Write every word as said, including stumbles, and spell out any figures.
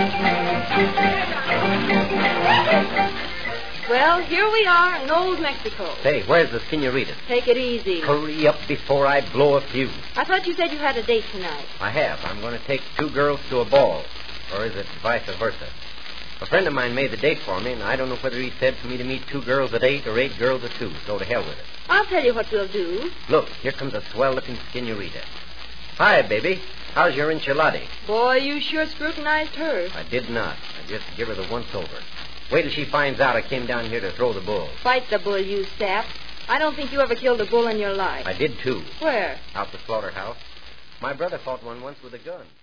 Well, here we are in old Mexico. Hey, where's the senorita? Take it easy. Hurry up before I blow a fuse. I thought you said you had a date tonight. I have. I'm going to take two girls to a ball. Or is it vice versa? A friend of mine made the date for me, and I don't know whether he said for me to meet two girls at eight or eight girls at two. So to hell with it. I'll tell you what we'll do. Look, here comes a swell-looking senorita. Hi, baby. How's your enchilada? Boy, you sure scrutinized her. I did not. I just give her the once-over. Wait till she finds out I came down here to throw the bull. Fight the bull, you sap. I don't think you ever killed a bull in your life. I did, too. Where? Out the slaughterhouse. My brother fought one once with a gun.